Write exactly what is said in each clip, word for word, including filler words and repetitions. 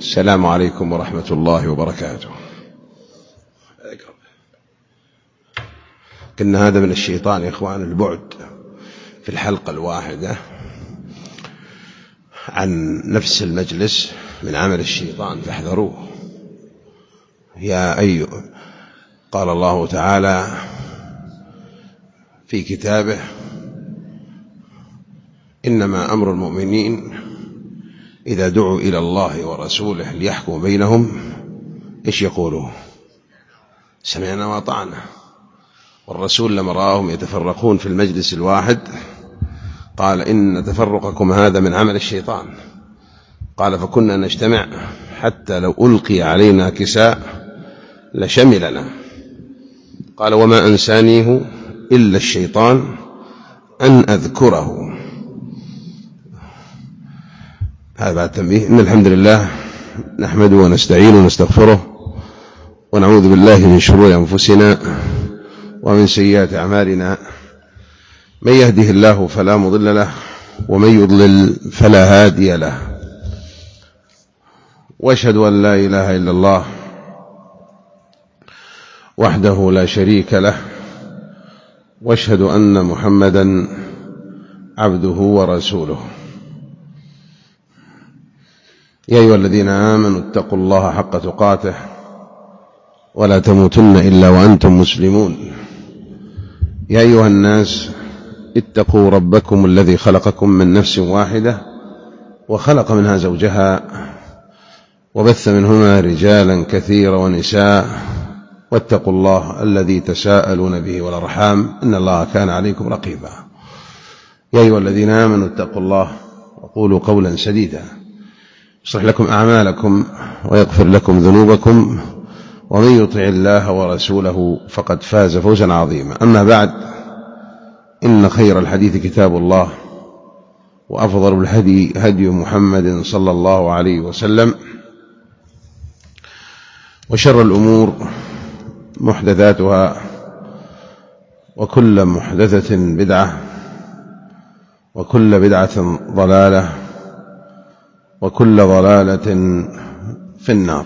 السلام عليكم ورحمة الله وبركاته. كنا هذا من الشيطان يا إخوان البعد في الحلقة الواحدة عن نفس المجلس من عمل الشيطان فاحذروه. يا أيها قال الله تعالى في كتابه إنما أمر المؤمنين إذا دعوا إلى الله ورسوله ليحكم بينهم إيش يقولوا؟ سمعنا وأطعنا. والرسول لما رآهم يتفرقون في المجلس الواحد قال إن تفرقكم هذا من عمل الشيطان. قال فكنا نجتمع حتى لو ألقي علينا كساء لشملنا. قال وما أنسانيه إلا الشيطان أن أذكره. هذا بعد تنبيه. إن الحمد لله نحمده ونستعينه ونستغفره ونعوذ بالله من شرور أنفسنا ومن سيئات أعمالنا. من يهده الله فلا مضل له ومن يضلل فلا هادي له. وأشهد أن لا إله إلا الله وحده لا شريك له وأشهد أن محمدا عبده ورسوله. يا أيها الذين آمنوا اتقوا الله حق تقاته ولا تموتن إلا وأنتم مسلمون. يا أيها الناس اتقوا ربكم الذي خلقكم من نفس واحدة وخلق منها زوجها وبث منهما رجالا كثيرا ونساء واتقوا الله الذي تساءلون به والأرحام إن الله كان عليكم رقيبا. يا أيها الذين آمنوا اتقوا الله وقولوا قولا سديدا يصلح لكم أعمالكم ويغفر لكم ذنوبكم ومن يطع الله ورسوله فقد فاز فوزا عظيما. أما بعد إن خير الحديث كتاب الله وأفضل الهدي هدي محمد صلى الله عليه وسلم وشر الأمور محدثاتها وكل محدثة بدعة وكل بدعة ضلالة وكل ضلالة في النار.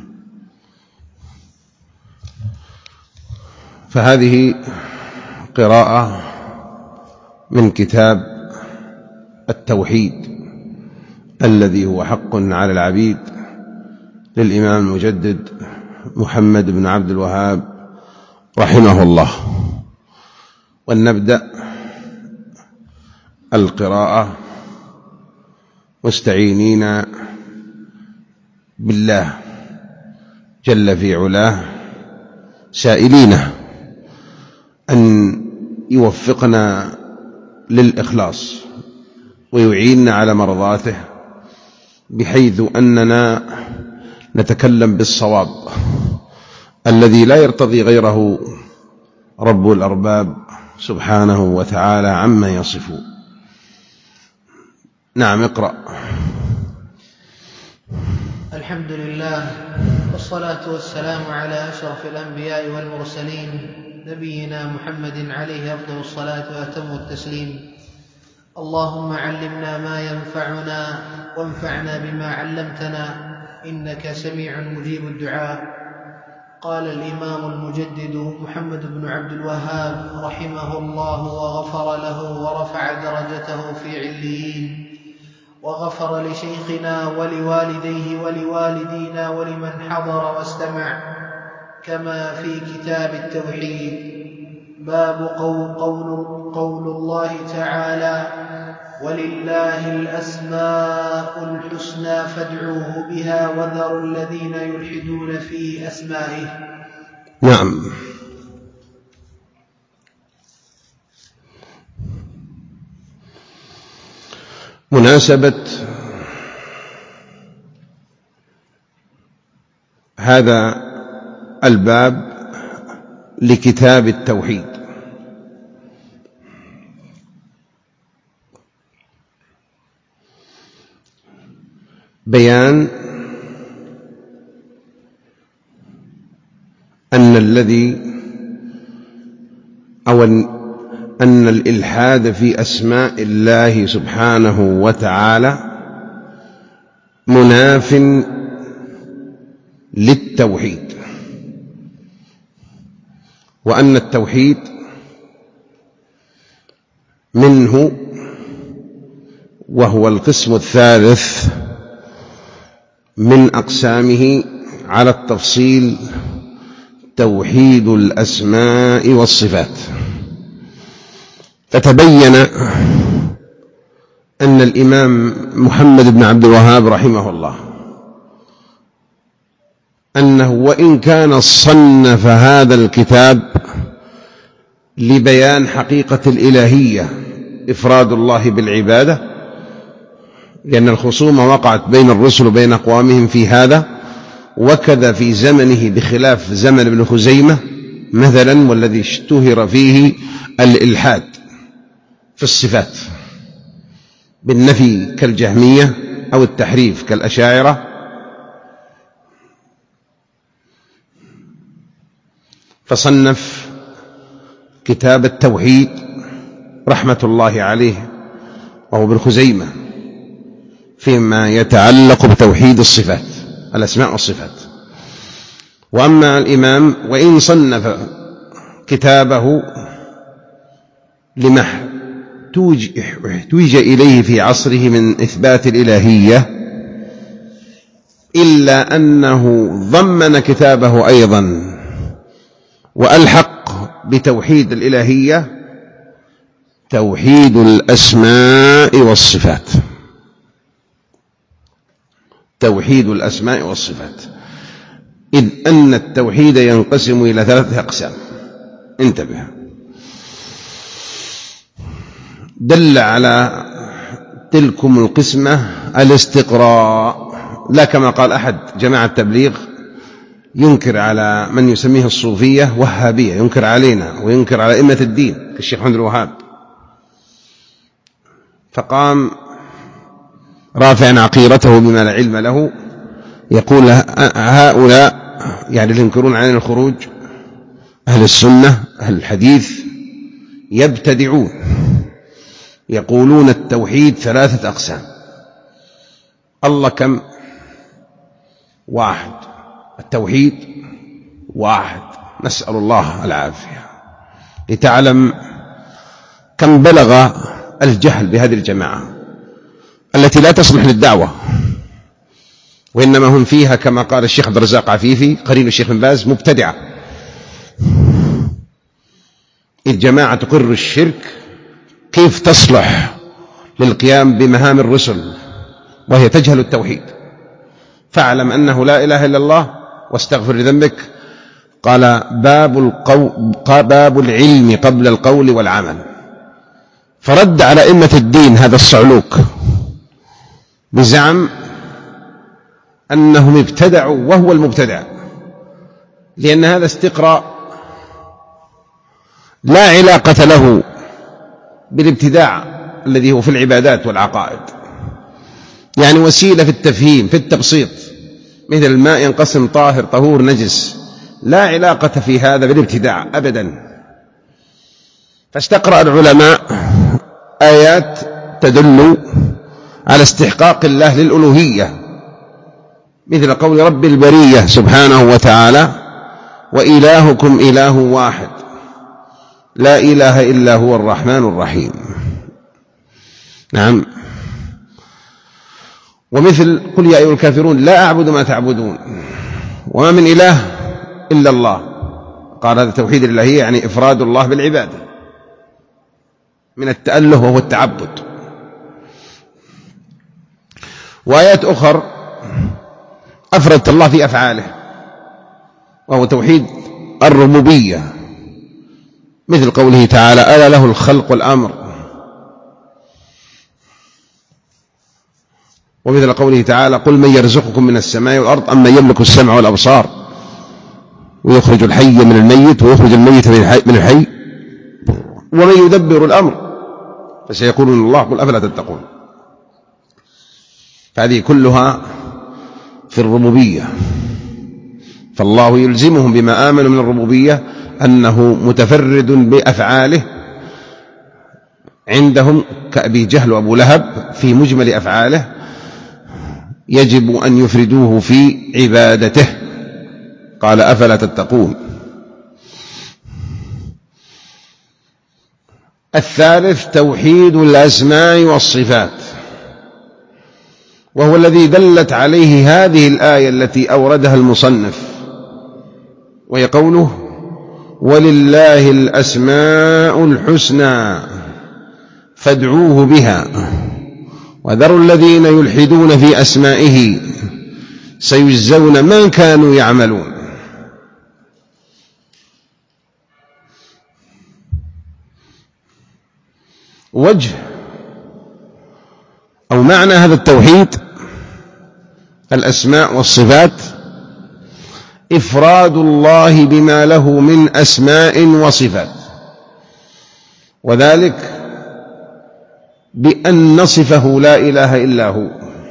فهذه قراءة من كتاب التوحيد الذي هو حق على العبيد للإمام المجدد محمد بن عبد الوهاب رحمه الله. ولنبدأ القراءة مستعينين بالله جل في علاه سائلينه أن يوفقنا للإخلاص ويعيننا على مرضاته بحيث أننا نتكلم بالصواب الذي لا يرتضي غيره رب الأرباب سبحانه وتعالى عما يصفون. نعم اقرأ. الحمد لله والصلاة والسلام على أشرف الأنبياء والمرسلين نبينا محمد عليه أفضل الصلاة وأتم التسليم. اللهم علمنا ما ينفعنا وانفعنا بما علمتنا إنك سميع مجيب الدعاء. قال الإمام المجدد محمد بن عبد الوهاب رحمه الله وغفر له ورفع درجته في عليين، وغفر لشيخنا ولوالديه ولوالدينا ولمن حضر واستمع، كما في كتاب التوحيد باب قول, قول, قول الله تعالى ولله الأسماء الحسنى فادعوه بها وذروا الذين يلحدون في أسمائه. نعم. مناسبة هذا الباب لكتاب التوحيد بيان أن الذي أو أن الإلحاد في أسماء الله سبحانه وتعالى مناف للتوحيد، وأن التوحيد منه، وهو القسم الثالث من أقسامه على التفصيل، توحيد الأسماء والصفات. فتبين أن الإمام محمد بن عبد الوهاب رحمه الله أنه وإن كان صنف هذا الكتاب لبيان حقيقة الإلهية إفراد الله بالعبادة، لأن الخصومة وقعت بين الرسل وبين أقوامهم في هذا، وكذا في زمنه بخلاف زمن ابن خزيمة مثلا، والذي اشتهر فيه الإلحاد في الصفات بالنفي كالجهمية أو التحريف كالأشاعرة. فصنف كتاب التوحيد رحمة الله عليه وهو ابن خزيمة فيما يتعلق بتوحيد الصفات، الأسماء والصفات. وأما الإمام وإن صنف كتابه لما احتوج إليه في عصره من إثبات الإلهية، إلا أنه ضمن كتابه أيضا وألحق بتوحيد الإلهية توحيد الأسماء والصفات، توحيد الأسماء والصفات، إذ أن التوحيد ينقسم إلى ثلاثة أقسام. انتبه، دل على تلكم القسمة الاستقراء، لا كما قال أحد جماعة التبليغ ينكر على من يسميه الصوفية وهابية، ينكر علينا وينكر على أئمة الدين كالشيخ محمد الوهاب، فقام رافعا عقيرته بما لا علم له يقول هؤلاء يعني اللي ينكرون علينا الخروج أهل السنة أهل الحديث يبتدعون، يقولون التوحيد ثلاثة أقسام. الله كم؟ واحد. التوحيد واحد، نسأل الله العافية. لتعلم كم بلغ الجهل بهذه الجماعة التي لا تصلح للدعوة، وإنما هم فيها كما قال الشيخ عبد الرزاق عفيفي قرين الشيخ بن باز مبتدعة، إذ جماعة تقر الشرك كيف تصلح للقيام بمهام الرسل وهي تجهل التوحيد؟ فاعلم أنه لا إله إلا الله واستغفر لذنبك. قال باب, القو... باب العلم قبل القول والعمل، فرد على أئمة الدين هذا الصعلوك بزعم أنهم ابتدعوا وهو المبتدع، لأن هذا استقراء لا علاقة له بالابتداع الذي هو في العبادات والعقائد، يعني وسيلة في التفهيم في التبسيط، مثل الماء ينقسم طاهر طهور نجس، لا علاقة في هذا بالابتداع أبدا. فاستقرأ العلماء آيات تدل على استحقاق الله للألوهية، مثل قول رب البرية سبحانه وتعالى وإلهكم إله واحد لا إله إلا هو الرحمن الرحيم. نعم. ومثل قل يا أيها الكافرون لا أعبد ما تعبدون وما من إله إلا الله. قال هذا توحيد الإلهية، يعني إفراد الله بالعبادة من التأله وهو التعبد. وآيات أخر أفردت الله في أفعاله وهو توحيد الربوبية، مثل قوله تعالى ألا له الخلق والأمر، ومثل قوله تعالى قل من يرزقكم من السماء والأرض أم من يملك السمع والأبصار ويخرج الحي من الميت ويخرج الميت من الحي ومن يدبر الأمر فسيقولون الله قل أفلا تتقون. فهذه كلها في الربوبية، فالله يلزمهم بما آمنوا من الربوبية أنه متفرد بأفعاله عندهم كأبي جهل وأبو لهب في مجمل أفعاله، يجب أن يفردوه في عبادته قال أفلا تتقون. الثالث توحيد الأسماء والصفات، وهو الذي دلت عليه هذه الآية التي أوردها المصنف، وهي قوله ولله الأسماء الحسنى فادعوه بها وذروا الذين يلحدون في أسمائه سيجزون ما كانوا يعملون. وجه أو معنى هذا التوحيد الأسماء والصفات إفراد الله بما له من أسماء وصفات، وذلك بأن نصفه لا إله إلا هو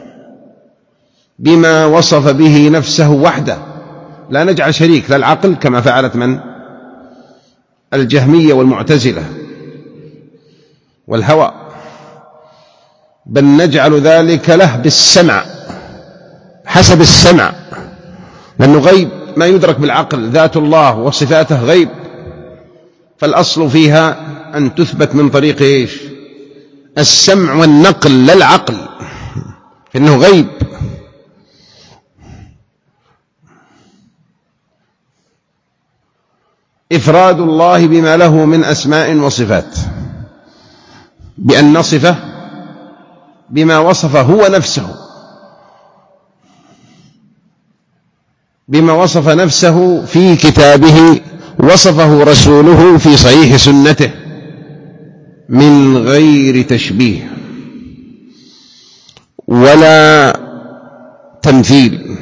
بما وصف به نفسه وحده، لا نجعل شريك للعقل كما فعلت من الجهمية والمعتزلة والهوى، بل نجعل ذلك له بالسمع حسب السمع، لأنه غيب ما يدرك بالعقل، ذات الله وصفاته غيب، فالأصل فيها أن تثبت من طريق إيش؟ السمع والنقل لا العقل، فإنه غيب. إفراد الله بما له من أسماء وصفات، بأن نصفه بما وصفه هو نفسه، بما وصف نفسه في كتابه، وصفه رسوله في صحيح سنته من غير تشبيه ولا تمثيل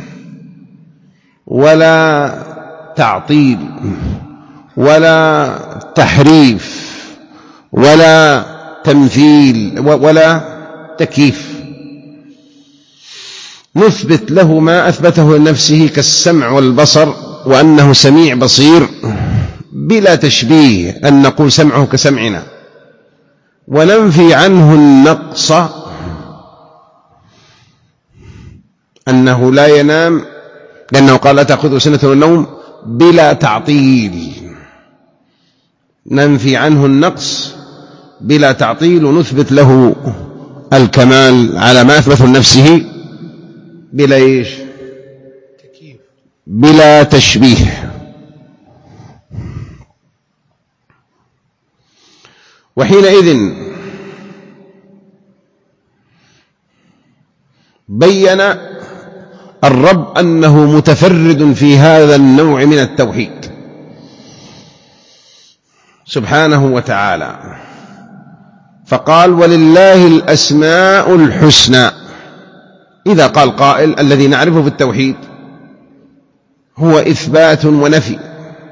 ولا تعطيل ولا تحريف ولا تمثيل ولا تكييف. نثبت له ما أثبته لنفسه كالسمع والبصر، وأنه سميع بصير بلا تشبيه، أن نقول سمعه كسمعنا، وننفي عنه النقص، أنه لا ينام لأنه قال لا تأخذه سنة والنوم بلا تعطيل، ننفي عنه النقص بلا تعطيل، ونثبت له الكمال على ما أثبته لنفسه بلا إيش؟ بلا تشبيه. وحينئذ بين الرب أنه متفرد في هذا النوع من التوحيد سبحانه وتعالى، فقال ولله الأسماء الحسنى. إذا قال قائل الذي نعرفه في التوحيد هو إثبات ونفي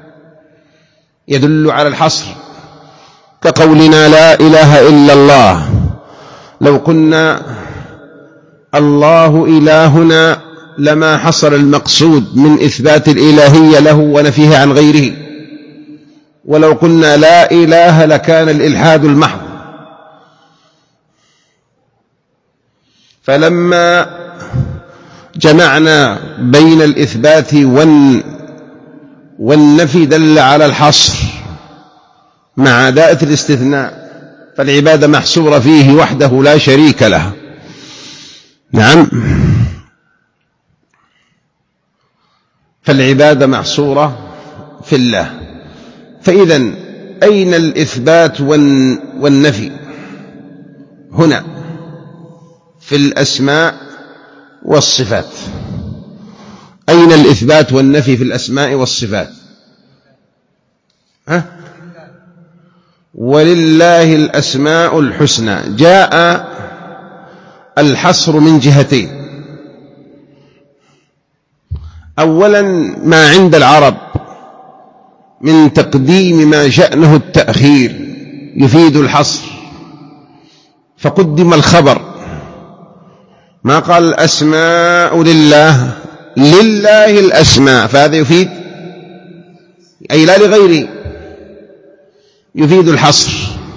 يدل على الحصر، كقولنا لا إله إلا الله، لو قلنا الله إلهنا لما حصل المقصود من إثبات الإلهية له ونفيه عن غيره، ولو قلنا لا إله لكان الإلحاد المحض. فلما جمعنا بين الإثبات والنفي دل على الحصر مع دائرة الاستثناء، فالعبادة محصورة فيه وحده لا شريك له. نعم، فالعبادة محصورة في الله. فإذن أين الإثبات والنفي هنا؟ في الأسماء والصفات. أين الإثبات والنفي في الأسماء والصفات؟ ها؟ ولله الأسماء الحسنى. جاء الحصر من جهتين: أولا ما عند العرب من تقديم ما شأنه التأخير يفيد الحصر، فقدم الخبر، ما قال الأسماء لله، لله الأسماء، فهذا يفيد أي لا لغيره، يفيد الحصر.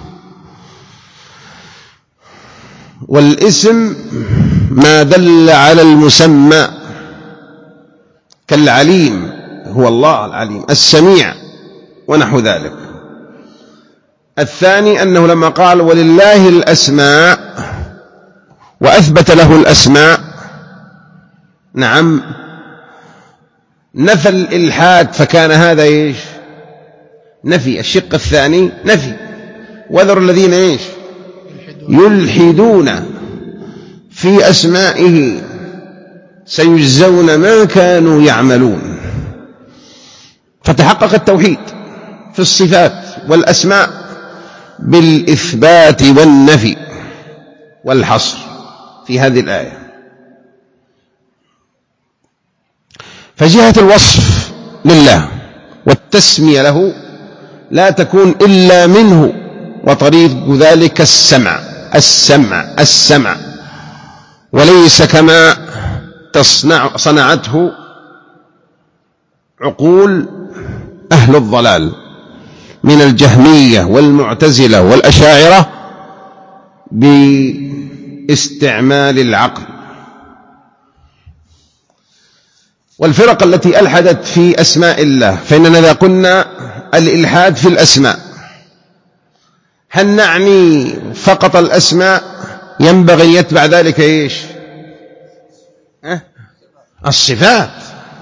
والاسم ما دل على المسمى كالعليم هو الله العليم السميع ونحو ذلك. الثاني أنه لما قال ولله الأسماء وأثبت له الأسماء، نعم، نفى الإلحاد، فكان هذا إيش؟ نفي. الشق الثاني نفي. وذر الذين إيش؟ يلحدون في أسمائه سيجزون ما كانوا يعملون. فتحقق التوحيد في الصفات والأسماء بالإثبات والنفي والحصر في هذه الآية. فجهة الوصف لله والتسمية له لا تكون إلا منه، وطريق ذلك السمع السمع السمع، وليس كما تصنع صنعته عقول أهل الضلال من الجهمية والمعتزلة والأشاعرة باستعمال العقل. والفرق التي ألحدت في أسماء الله، فإننا إذا قلنا الإلحاد في الأسماء هل نعني فقط الأسماء؟ ينبغي أن يتبع ذلك إيش؟ أه؟ الصفات.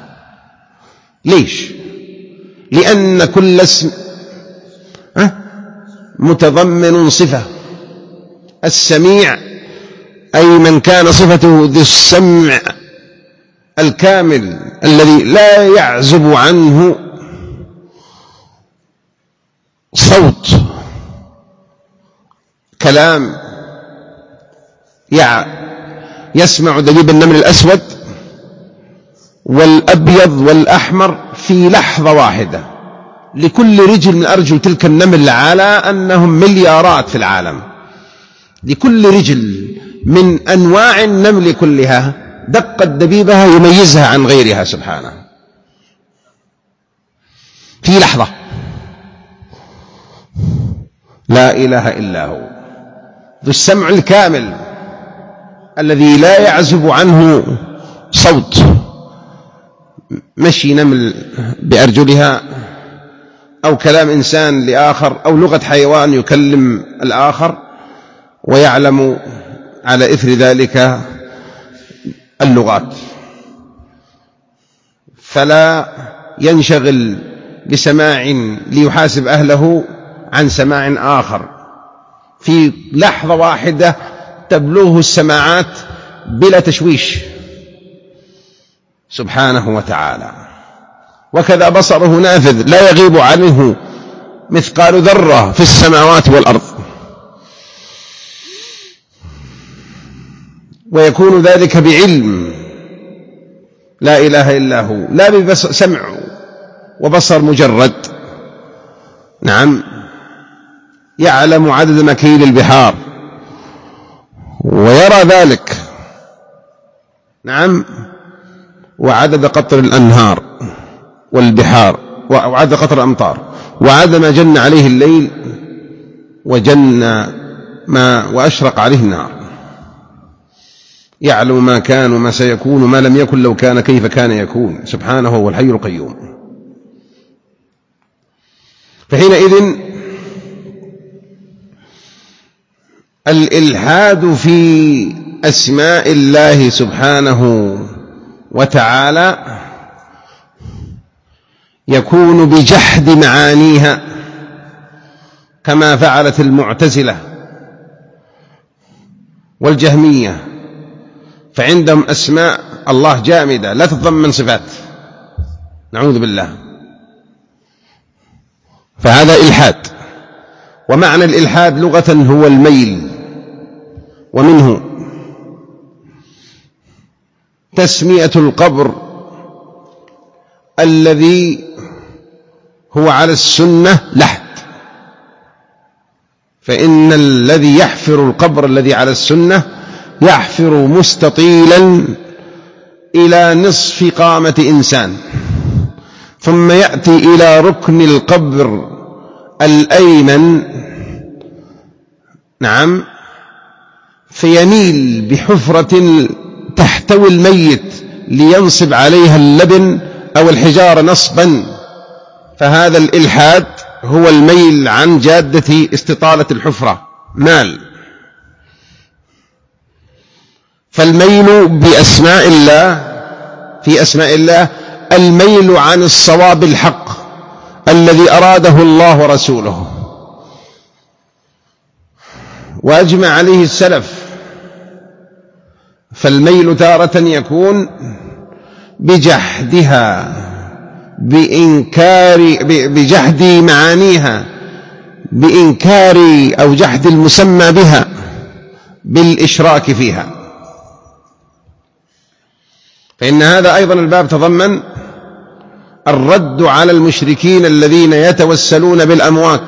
ليش؟ لأن كل اسم أه؟ متضمن صفة. السميع أي من كان صفته ذو السمع الكامل الذي لا يعزب عنه صوت كلام، يسمع دبيب النمل الأسود والأبيض والأحمر في لحظة واحدة لكل رجل من أرجل تلك النمل، على أنهم مليارات في العالم. لكل رجل من أنواع النمل كلها دقة دبيبها يميزها عن غيرها سبحانه في لحظة. لا إله إلا هو ذو السمع الكامل الذي لا يعزب عنه صوت. مشي نمل بأرجلها، أو كلام إنسان لآخر، أو لغة حيوان يكلم الآخر، ويعلم على إثر ذلك اللغات، فلا ينشغل بسماع ليحاسب أهله عن سماع آخر. في لحظة واحدة تبلغه السماعات بلا تشويش سبحانه وتعالى. وكذا بصره نافذ لا يغيب عنه مثقال ذرة في السماوات والأرض، ويكون ذلك بعلم لا إله إلا هو، لا بسمع وبصر مجرد. نعم، يعلم عدد مكيل البحار ويرى ذلك، نعم، وعدد قطر الأنهار والبحار، وعدد قطر الأمطار، وعدد ما جن عليه الليل وجن ما وأشرق عليه النهار. يعلم ما كان وما سيكون وما لم يكن لو كان كيف كان يكون. سبحانه هو الحي القيوم. فحينئذ الإلحاد في أسماء الله سبحانه وتعالى يكون بجحد معانيها، كما فعلت المعتزلة والجهمية، فعندهم أسماء الله جامدة لا تتضمن صفات، نعوذ بالله، فهذا إلحاد. ومعنى الإلحاد لغة هو الميل، ومنه تسمية القبر الذي هو على السنة لحد، فإن الذي يحفر القبر الذي على السنة يحفر مستطيلا إلى نصف قامة إنسان، ثم يأتي إلى ركن القبر الأيمن، نعم، فيميل بحفرة تحتوي الميت لينصب عليها اللبن أو الحجارة نصبا، فهذا الإلحاد هو الميل عن جادة استطالة الحفرة مال. فالميل بأسماء الله في أسماء الله الميل عن الصواب الحق الذي أراده الله ورسوله، وأجمع عليه السلف. فالميل تارة يكون بجحدها، بإنكار بجحد معانيها، بإنكار أو جحد المسمى بها، بالإشراك فيها. فإن هذا أيضا الباب تضمن الرد على المشركين الذين يتوسلون بالأموات.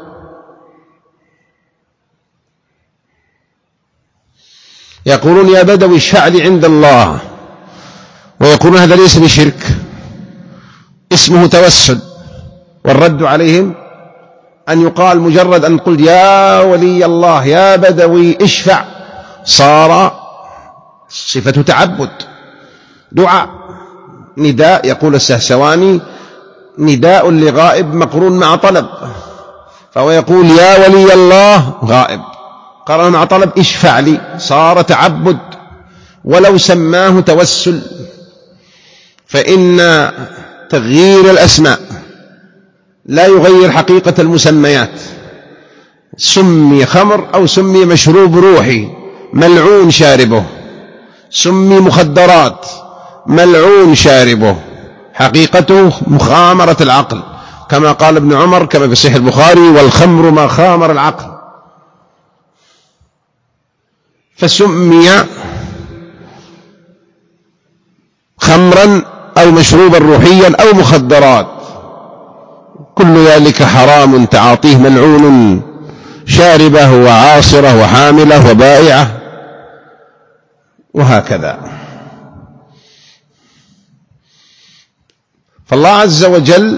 يقولون يا بدوي اشفع لي عند الله، ويقولون هذا ليس بشرك، اسمه توسل. والرد عليهم أن يقال مجرد أن قل يا ولي الله يا بدوي اشفع، صار صفة تعبد، دعاء، نداء. يقول السهسواني نداء لغائب مقرون مع طلب، فهو يقول يا ولي الله غائب قرن مع طلب اشفع لي، صار تعبد ولو سماه توسل. فإن تغيير الأسماء لا يغير حقيقة المسميات. سمي خمر أو سمي مشروب روحي ملعون شاربه، سمي مخدرات ملعون شاربه، حقيقته مخامرة العقل، كما قال ابن عمر كما في صحيح البخاري والخمر ما خامر العقل. فسمي خمرا أو مشروبا روحيا أو مخدرات، كل ذلك حرام تعاطيه ملعون شاربه وعاصره وحامله وبائعه وهكذا. فالله عز وجل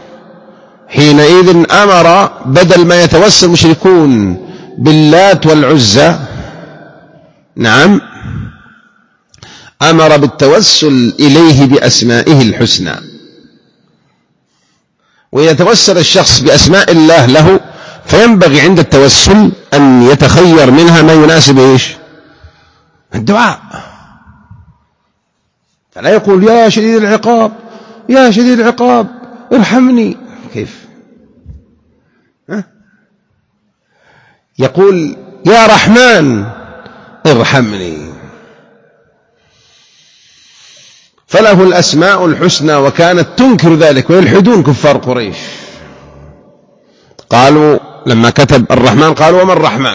حينئذ أمر بدل ما يتوسل المشركون باللات والعزى، نعم، أمر بالتوسل إليه بأسمائه الحسنى. ويتوسل الشخص بأسماء الله له، فينبغي عند التوسل أن يتخير منها ما يناسب إيش؟ الدعاء. فلا يقول يا شديد العقاب يا شديد العقاب ارحمني، كيف؟ ها؟ يقول يا رحمن ارحمني. فله الأسماء الحسنى، وكانت تنكر ذلك ويلحدون كفار قريش. قالوا لما كتب الرحمن قالوا وما الرحمن؟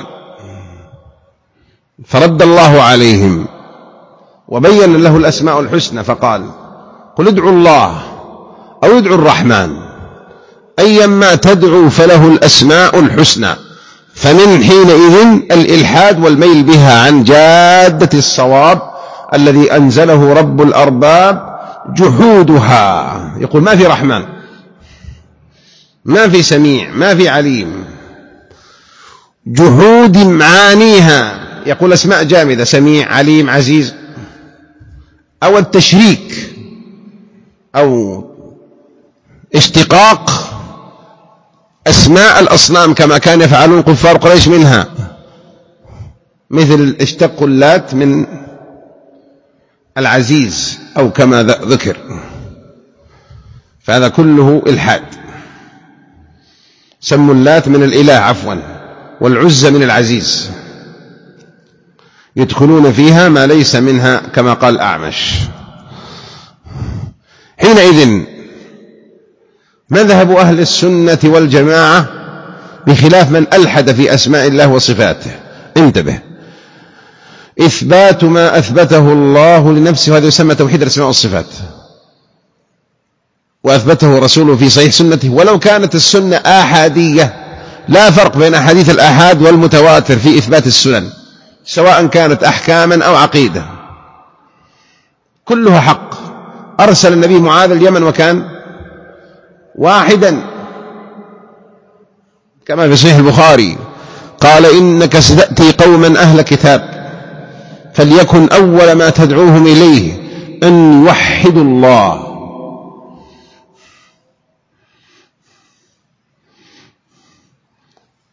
فرد الله عليهم وبين له الأسماء الحسنى، فقال قل ادعوا الله أو ادعوا الرحمن أيما تدعوا فله الأسماء الحسنى. فمن حينئذ الإلحاد والميل بها عن جادة الصواب الذي أنزله رب الأرباب جحودها. يقول ما في رحمن، ما في سميع، ما في عليم، جحود معانيها. يقول أسماء جامدة، سميع عليم عزيز، أو التشريك أو اشتقاق أسماء الأصنام كما كان يفعلون كفار قريش منها، مثل اشتقوا اللات من العزيز أو كما ذكر، فهذا كله إلحاد. سموا اللات من الإله عفوا، والعزى من العزيز، يدخلون فيها ما ليس منها كما قال أعمش. حينئذ مذهب أهل السنة والجماعة بخلاف من ألحد في أسماء الله وصفاته، انتبه، إثبات ما أثبته الله لنفسه، وهذا يسمى توحيد الأسماء والصفات، وأثبته رسوله في صحيح سنته، ولو كانت السنة آحادية. لا فرق بين أحاديث الآحاد والمتواتر في إثبات السنن، سواء كانت أحكاما أو عقيدة، كلها حق. أرسل النبي معاذ اليمن وكان واحدا كما في صحيح البخاري، قال إنك ستأتي قوما أهل كتاب فليكن أول ما تدعوهم إليه أن يوحدوا الله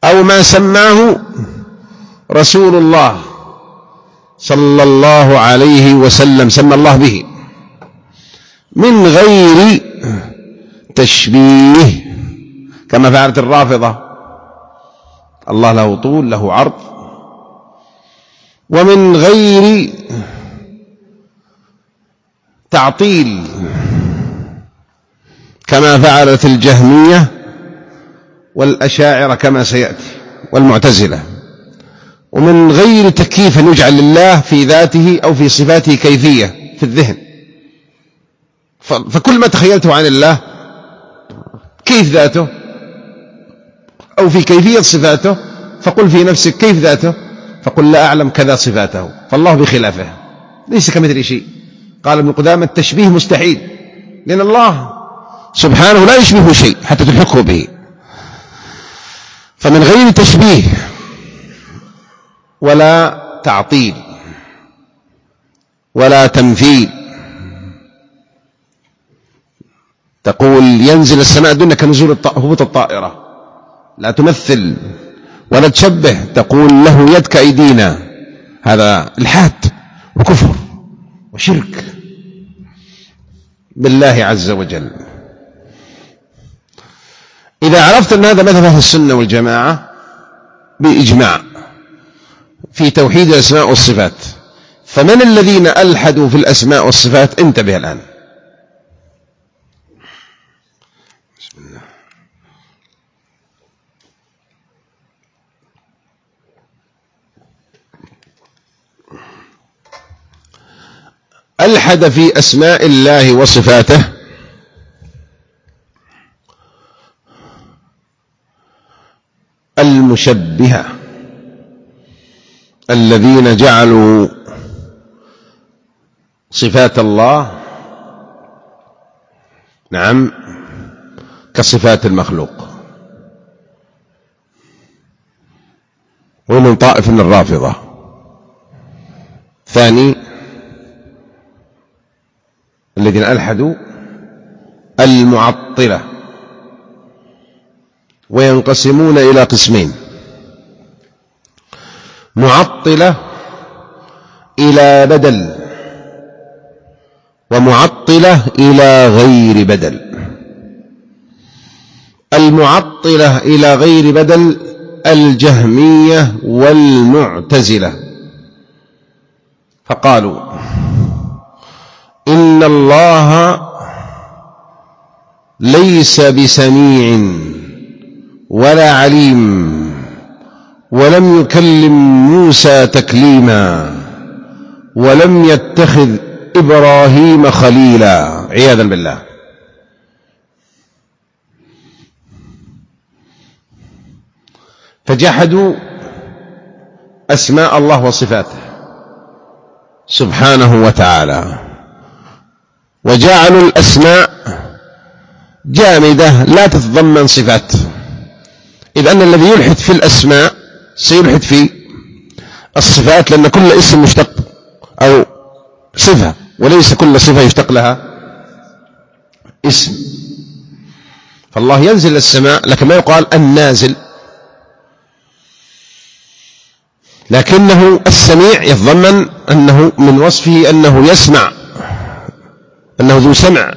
أو ما سماه رسول الله صلى الله عليه وسلم سمى الله به من غير تشبيه، كما فعلت الرافضة. الله له طول له عرض، ومن غير تعطيل كما فعلت الجهمية والأشاعرة كما سيأتي والمعتزلة، ومن غير تكييف يجعل لله في ذاته أو في صفاته كيفية في الذهن. فكل ما تخيلته عن الله كيف ذاته أو في كيفية صفاته فقل في نفسك كيف ذاته، فقل لا أعلم كذا صفاته، فالله بخلافه ليس كمثل شيء. قال ابن قدامة التشبيه مستحيل، لأن الله سبحانه لا يشبه شيء حتى تلحقه به. فمن غير تشبيه ولا تعطيل ولا تمثيل. تقول ينزل السماء دونك نزول هبوط الطائرة، لا تمثل ولا تشبه. تقول له يد كأيدينا، هذا الحاد وكفر وشرك بالله عز وجل. إذا عرفت أن هذا مذهب أهل السنة والجماعة بإجماع في توحيد الأسماء والصفات، فمن الذين ألحدوا في الأسماء والصفات؟ انتبه الآن. بسم الله. ألحد في أسماء الله وصفاته المشبهة الذين جعلوا صفات الله نعم كصفات المخلوق، ومن طائف من الرافضة. ثاني الذين ألحدوا المعطلة، وينقسمون إلى قسمين: معطلة إلى بدل، ومعطلة إلى غير بدل. المعطلة إلى غير بدل الجهمية والمعتزلة، فقالوا إن الله ليس بسميع ولا عليم، ولم يكلم موسى تكليما، ولم يتخذ إبراهيم خليلا، عياذا بالله. فجحدوا أسماء الله وصفاته سبحانه وتعالى، وجعلوا الأسماء جامدة لا تتضمن صفات، إذ أن الذي يلحد في الأسماء سيلحد في الصفات، لأن كل اسم مشتق أو صفة، وليس كل صفة يشتق لها اسم. فالله ينزل السماء لكن ما يقال النازل، لكنه السميع يتضمن أنه من وصفه أنه يسمع، أنه ذو سمع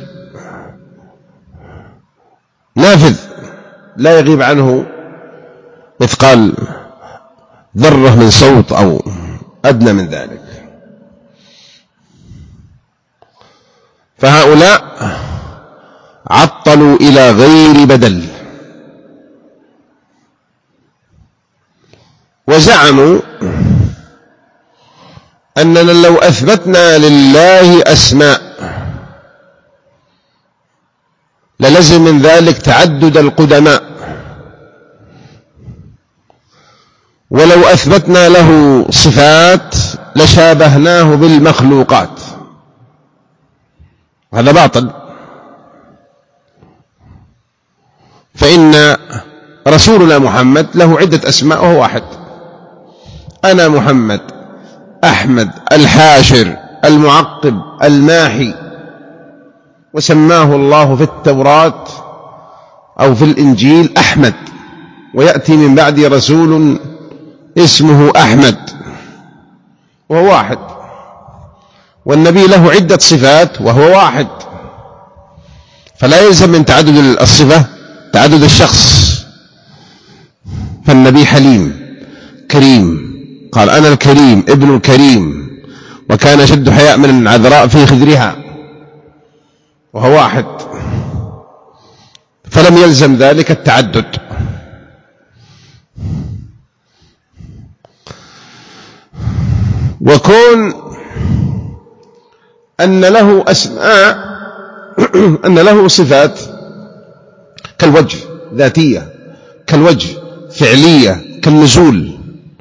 نافذ لا يغيب عنه مثقال ذرة من صوت أو أدنى من ذلك. فهؤلاء عطلوا إلى غير بدل، وزعموا أننا لو أثبتنا لله أسماء للزم من ذلك تعدد القدماء، ولو أثبتنا له صفات لشابهناه بالمخلوقات. هذا باطل، فإن رسولنا محمد له عدة أسماء وهو واحد: أنا محمد، أحمد، الحاشر، المعقب، الماحي. وسماه الله في التوراة أو في الإنجيل أحمد، ويأتي من بعدي رسول اسمه أحمد، وهو واحد، والنبي له عدة صفات وهو واحد، فلا يلزم من تعدد الصفة تعدد الشخص. فالنبي حليم كريم، قال أنا الكريم ابن الكريم، وكان أشد حياء من العذراء في خدرها، وهو واحد، فلم يلزم ذلك التعدد. وكون أن له أسماء أن له صفات كالوجه ذاتية، كالوجه فعلية، كالنزول،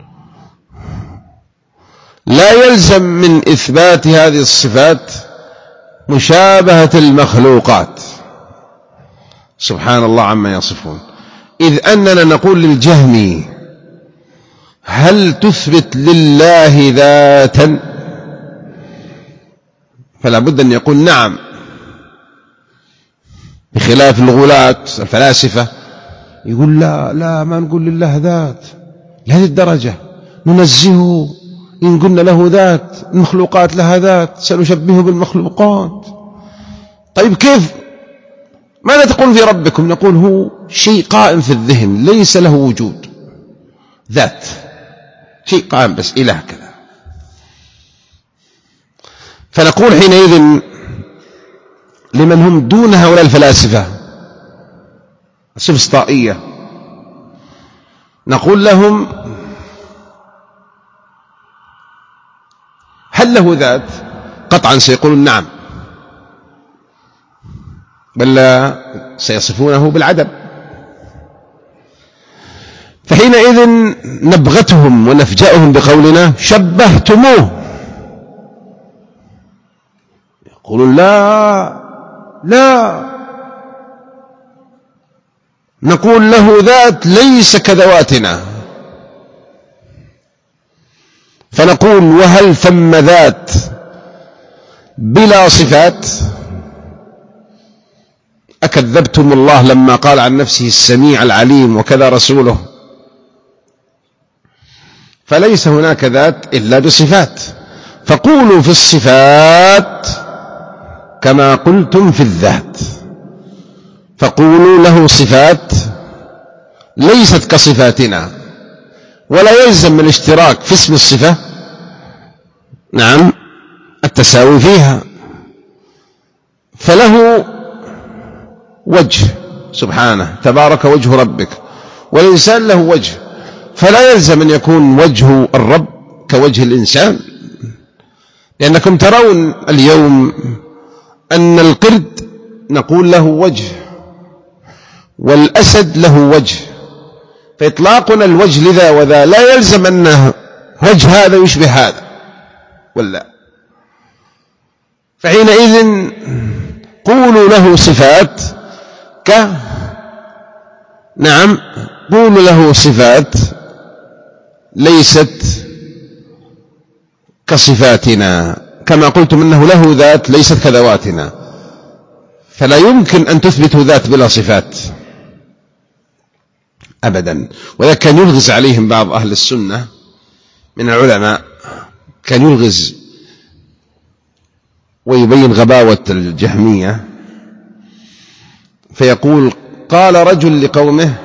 لا يلزم من إثبات هذه الصفات مشابهة المخلوقات سبحان الله عما يصفون. إذ أننا نقول للجهمي هل تثبت لله ذاتا؟ فلا بد أن يقول نعم، بخلاف الغلاة الفلاسفة يقول لا لا ما نقول لله ذات لهذه الدرجة، ننزهه إن قلنا له ذات، المخلوقات لها ذات سنشبهه بالمخلوقات. طيب كيف؟ ماذا تقول في ربكم؟ نقول هو شيء قائم في الذهن ليس له وجود، ذات شيء قائم بس إله كذا. فنقول حينئذ لمن هم دون هؤلاء الفلاسفة السفسطائية، نقول لهم هل له ذات؟ قطعا سيقولون نعم، بل لا سيصفونه بالعدم. فحينئذ نبغتهم ونفجأهم بقولنا شبهتموه، يقولون لا لا، نقول له ذات ليس كذواتنا. فنقول وهل ثم ذات بلا صفات؟ أكذبتم الله لما قال عن نفسه السميع العليم وكذا رسوله؟ فليس هناك ذات إلا بصفات، فقولوا في الصفات كما قلتم في الذات، فقولوا له صفات ليست كصفاتنا، ولا يلزم من الاشتراك في اسم الصفة نعم التساوي فيها. فله وجه سبحانه تبارك وجه ربك، والإنسان له وجه، فلا يلزم أن يكون وجه الرب كوجه الإنسان، لأنكم ترون اليوم أن القرد نقول له وجه والأسد له وجه، فإطلاقنا الوجه لذا وذا لا يلزم أن وجه هذا يشبه هذا ولا. فحينئذ قولوا له صفات ك نعم قولوا له صفات ليست كصفاتنا، كما قلتم إنه له ذات ليست كذواتنا، فلا يمكن أن تثبتوا ذات بلا صفات أبدا. وذلك كان يلغز عليهم بعض أهل السنة من العلماء، كان يلغز ويبين غباوة الجهمية، فيقول قال رجل لقومه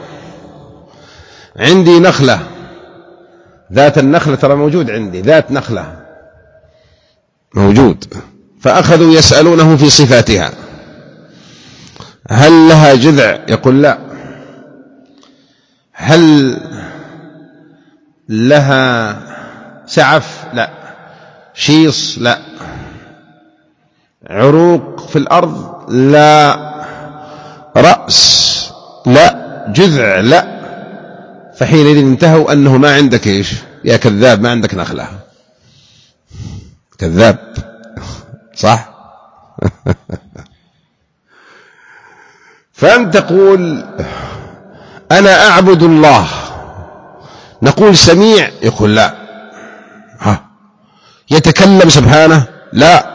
عندي نخلة، ذات النخلة ترى موجود عندي، ذات نخلة موجود، فأخذوا يسألونه في صفاتها، هل لها جذع؟ يقول لا. هل لها سعف؟ لا. شيص؟ لا. عروق في الأرض؟ لا. رأس؟ لا. جذع؟ لا. فحينئذ انتهوا أنه ما عندك إيش يا كذاب، ما عندك نخلة، كذاب صح. فأنت تقول أنا أعبد الله، نقول سميع؟ يقول لا. ها يتكلم سبحانه؟ لا.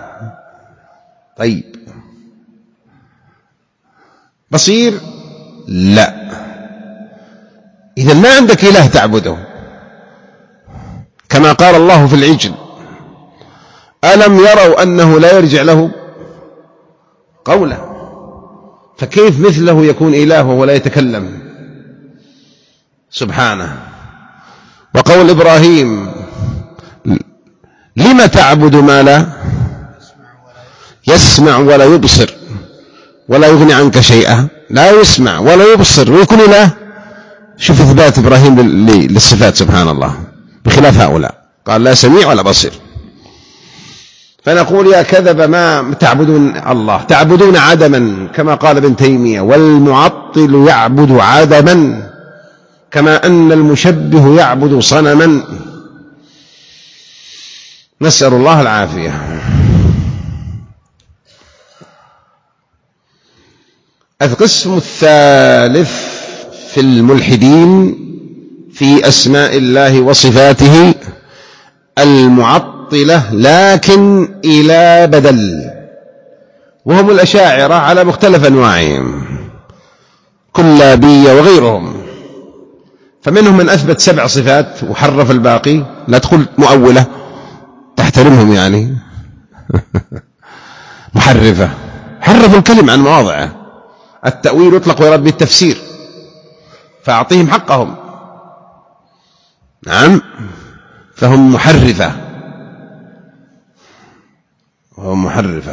طيب بصير؟ لا. إذا ما عندك إله تعبده، كما قال الله في العجل: ألم يروا أنه لا يرجع له قولا. فكيف مثله يكون إله ولا يتكلم سبحانه؟ وقول إبراهيم: لم تعبد ما لا يسمع ولا يبصر ولا يغني عنك شيئا. لا يسمع ولا يبصر ويكون إله. شوف إثبات إبراهيم للصفات سبحان الله، بخلاف هؤلاء قال لا سميع ولا بصير. فنقول يا كذب ما تعبدون الله، تعبدون عدما كما قال ابن تيمية: والمعطل يعبد عدما كما أن المشبه يعبد صنما. نسأل الله العافية. القسم الثالث في الملحدين في أسماء الله وصفاته المعطلة لكن إلى بدل، وهم الأشاعرة على مختلف أنواعهم، كلابية وغيرهم. فمنهم من أثبت سبع صفات وحرف الباقي، لا تقول مؤولة، تحترمهم يعني محرفة، حرفوا الكلم عن مواضعه. التأويل يطلق ويراد بالتفسير، فأعطيهم حقهم. نعم، فهم محرفة، وهم محرفة.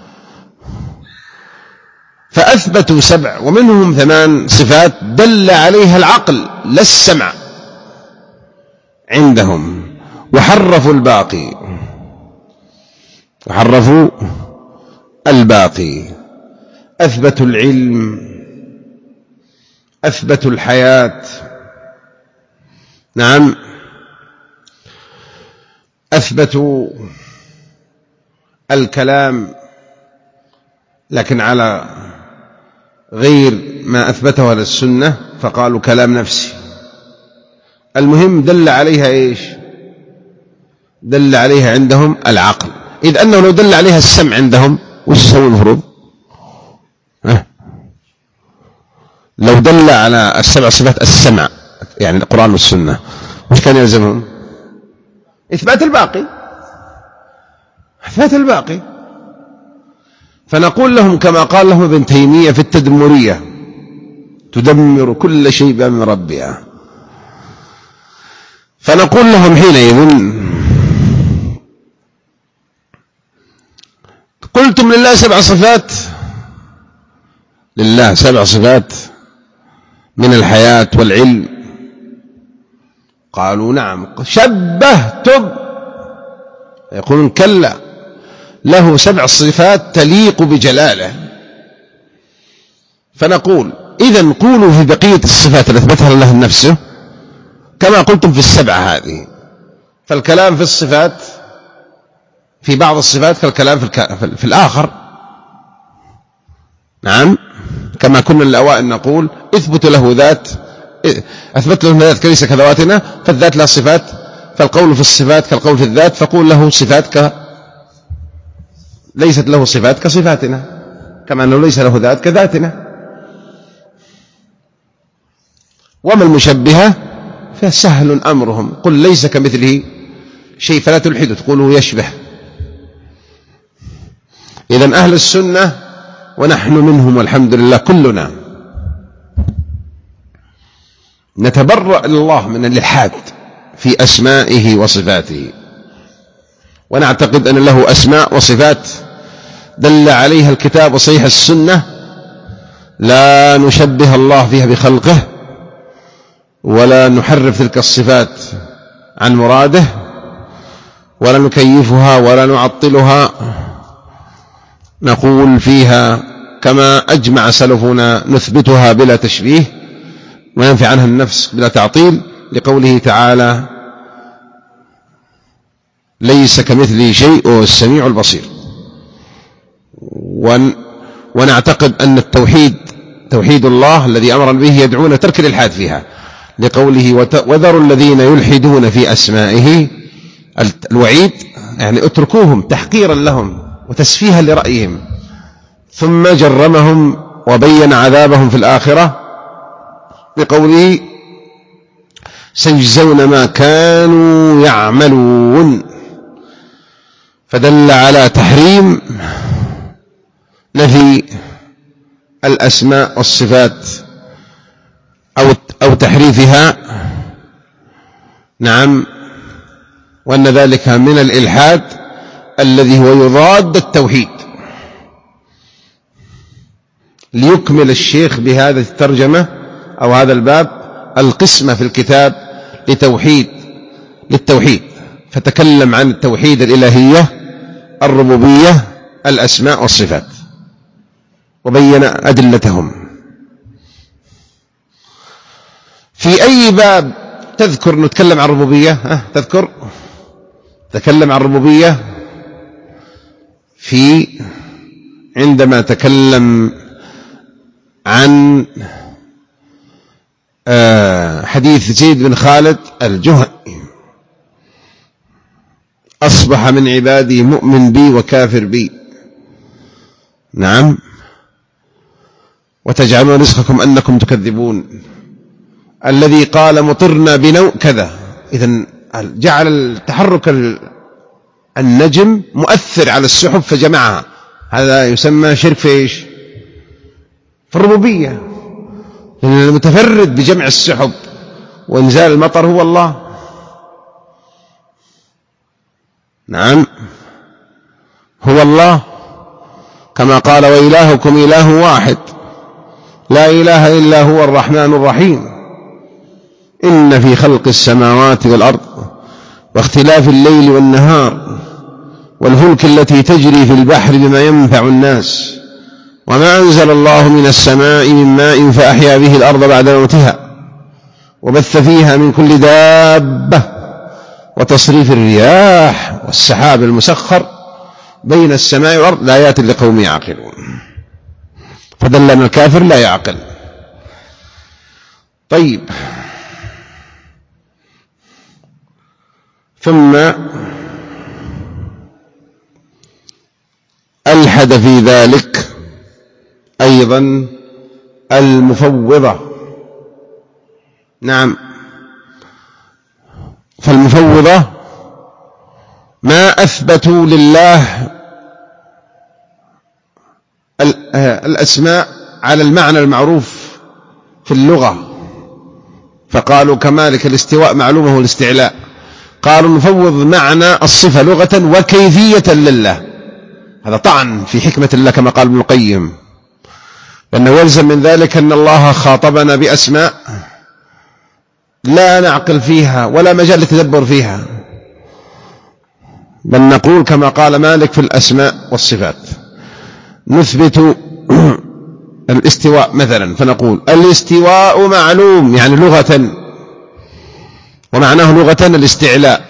فأثبتوا سبع، ومنهم ثمان صفات دل عليها العقل لا السمع عندهم، وحرفوا الباقي، وحرفوا الباقي. أثبتوا العلم، أثبتوا الحياة، نعم، أثبتوا الكلام لكن على غير ما أثبته على السنة، فقالوا كلام نفسي. المهم دل عليها إيش؟ دل عليها عندهم العقل، إذ أنه لو دل عليها السمع عندهم وش يسوي المفروض؟ أه؟ لو دل على السبع صفات السمع يعني القرآن والسنة، وش كان يلزمهم؟ إثبات الباقي، إثبات الباقي. فنقول لهم كما قال لهم ابن تيمية في التدمرية: تدمر كل شيء بأمر ربها. فنقول لهم حينئذ: قلتم لله سبع صفات، لله سبع صفات من الحياة والعلم. قالوا نعم. شبهتم، يقولون كلا، له سبع صفات تليق بجلاله. فنقول إذن قولوا في بقية الصفات التي أثبتها الله نفسه كما قلتم في السبعة هذه. فالكلام في الصفات في بعض الصفات كالكلام في, الك... في الآخر. نعم، كما كنا الأوائل نقول: اثبتوا له ذات، أثبت له ذات كليس كذواتنا، فالذات لا صفات، فالقول في الصفات كالقول في الذات، فقول له صفات ك... ليست له صفات كصفاتنا، كما أنه ليس له ذات كذاتنا. وما المشبهة فسهل أمرهم، قل ليس كمثله شيء فلا تلحدوا، تقولوا يشبه. إذن أهل السنة ونحن منهم والحمد لله كلنا نتبرأ لله من الإلحاد في أسمائه وصفاته، ونعتقد أن له أسماء وصفات دل عليها الكتاب وصحيح السنة، لا نشبه الله فيها بخلقه، ولا نحرف تلك الصفات عن مراده، ولا نكيفها ولا نعطلها. نقول فيها كما أجمع سلفنا: نثبتها بلا تشبيه وينفي عنها النفس بلا تعطيل، لقوله تعالى: ليس كمثله شيء وهو السميع البصير. ونعتقد أن التوحيد توحيد الله الذي أمر به يدعون ترك الإلحاد فيها، لقوله: وذروا الذين يلحدون في أسمائه. الوعيد يعني اتركوهم تحقيرا لهم وتسفيها لرأيهم، ثم جرمهم وبين عذابهم في الآخرة بقوله: سيجزون ما كانوا يعملون. فدل على تحريم نفي الأسماء والصفات أو أو تحريفها، نعم، وأن ذلك من الإلحاد الذي هو يضاد التوحيد. ليكمل الشيخ بهذه الترجمة أو هذا الباب القسمة في الكتاب لتوحيد للتوحيد، فتكلم عن التوحيد الإلهية، الربوبية، الأسماء والصفات، وبين أدلتهم. في أي باب تذكر نتكلم عن الربوبية؟ أه تذكر تكلم عن الربوبية في عندما تكلم عن حديث زيد بن خالد الجهني: أصبح من عبادي مؤمن بي وكافر بي، نعم، وتجعلون رزقكم أنكم تكذبون. الذي قال مطرنا بنوء كذا، إذن جعل تحرك النجم مؤثر على السحب فجمعها، هذا يسمى شرك في إيش؟ في الربوبية، لأن المتفرد بجمع السحب وإنزال المطر هو الله، نعم، هو الله، كما قال: وإلهكم إله واحد لا إله إلا هو الرحمن الرحيم إن في خلق السماوات والأرض واختلاف الليل والنهار والفلك التي تجري في البحر بما ينفع الناس وما أنزل الله من السماء من ماء فأحيا به الأرض بعد موتها وبث فيها من كل دابة وتصريف الرياح والسحاب المسخر بين السماء والأرض لآيات لقوم يعقلون. فدل أن الكافر لا يعقل. طيب، ثم ألحد في ذلك أيضا المفوضة، نعم، فالمفوضة ما أثبتوا لله الأسماء على المعنى المعروف في اللغة، فقالوا كمالك الاستواء معلومه الاستعلاء، قالوا نفوض معنى الصفة لغة وكيفية لله. هذا طعن في حكمة الله كما قال ابن القيم، لأنه يلزم من ذلك أن الله خاطبنا بأسماء لا نعقل فيها ولا مجال للتدبر فيها، بل نقول كما قال مالك في الأسماء والصفات، نثبت الاستواء مثلا فنقول الاستواء معلوم يعني لغة، ومعناه لغة الاستعلاء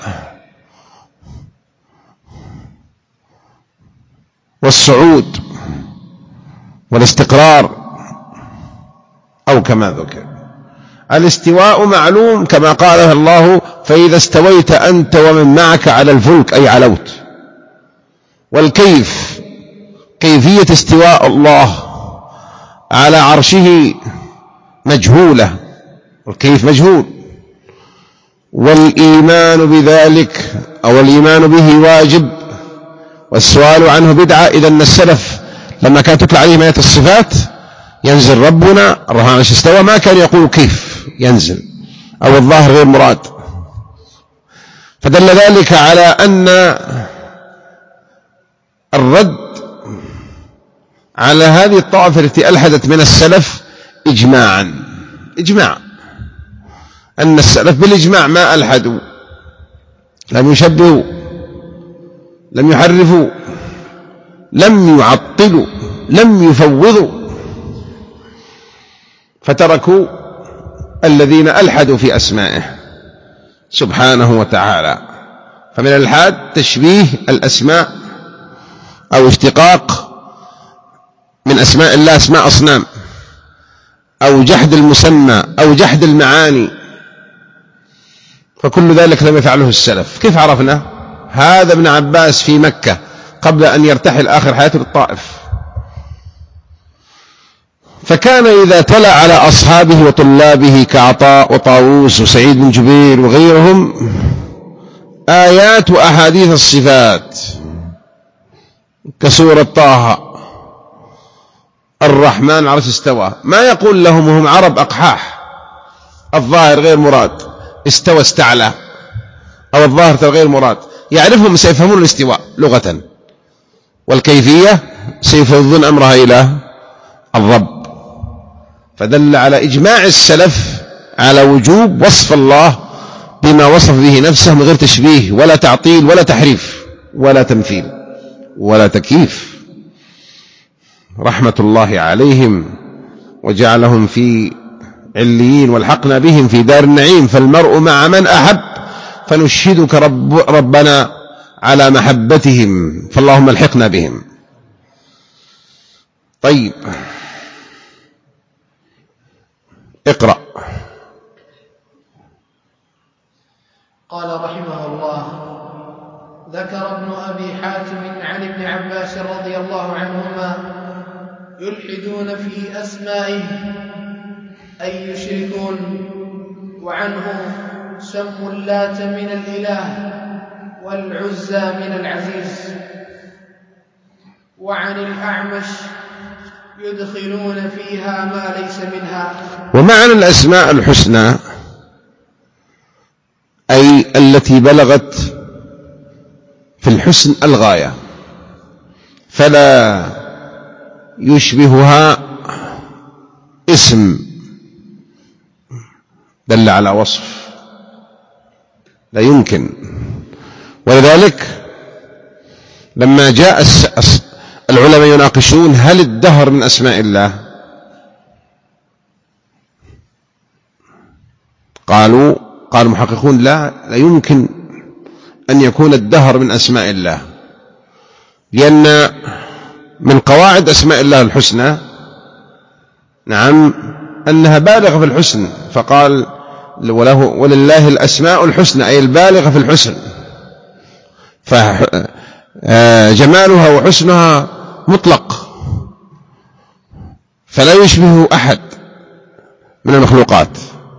والصعود والاستقرار أو كما ذكر. الاستواء معلوم كما قاله الله: فإذا استويت أنت ومن معك على الفلك، أي علوت. والكيف، كيفية استواء الله على عرشه مجهولة، والكيف مجهول، والإيمان بذلك أو الإيمان به واجب، والسؤال عنه بدعة. إذا السلف لما كانت تطلع عليهم آيات الصفات ينزل ربنا الرحمن على العرش استوى، ما كان يقول كيف ينزل أو الظاهر غير مراد. فدل ذلك على أن الرد على هذه الطائفة التي ألحدت من السلف إجماعا، إجماع أن السلف بالإجماع ما ألحدوا، لم يشبهوا، لم يحرفوا، لم يعطلوا، لم يفوضوا، فتركوا الذين ألحدوا في أسمائه سبحانه وتعالى. فمن الإلحاد تشبيه الأسماء أو اشتقاق من أسماء الله أسماء أصنام، أو جحد المسمى، أو جحد المعاني، فكل ذلك لم يفعله السلف. كيف عرفنا هذا؟ ابن عباس في مكة قبل أن يرتحل آخر حياته للطائف، فكان إذا تلا على أصحابه وطلابه كعطاء وطاووس وسعيد بن جبير وغيرهم آيات وأحاديث الصفات كسورة طه الرحمن عرش استوى، ما يقول لهم وهم عرب أقحاح الظاهر غير مراد، استوى استعلى، أو الظاهر غير مراد، يعرفهم سيفهمون الاستواء لغة، والكيفية سيفوضون أمرها إلى الرب. فدل على إجماع السلف على وجوب وصف الله بما وصف به نفسه من غير تشبيه ولا تعطيل ولا تحريف ولا تمثيل ولا تكييف، رحمة الله عليهم وجعلهم في عليين والحقنا بهم في دار النعيم. فالمرء مع من أحب، فنشهدك رب ربنا على محبتهم، فاللهم الحقنا بهم. طيب اقرأ. قال رحمه الله: ذكر ابن أبي حاتم عن ابن عباس رضي الله عنهما: يلحدون في أسمائه أي يشركون، وعنه سموا اللات من الإله والعزى من العزيز. وعن الأعمش: يدخلون فيها ما ليس منها. ومعنى الأسماء الحسنى أي التي بلغت في الحسن الغاية، فلا يشبهها اسم دل على وصف، لا يمكن. ولذلك لما جاء العلماء يناقشون هل الدهر من أسماء الله، قالوا قال المحققون لا لا يمكن أن يكون الدهر من أسماء الله، لأن من قواعد أسماء الله الحسنى نعم أنها بالغة في الحسن، فقال وله ولله الأسماء الحسنى أي البالغة في الحسن، فجمالها وحسنها مطلق فلا يشبه أحد من المخلوقات.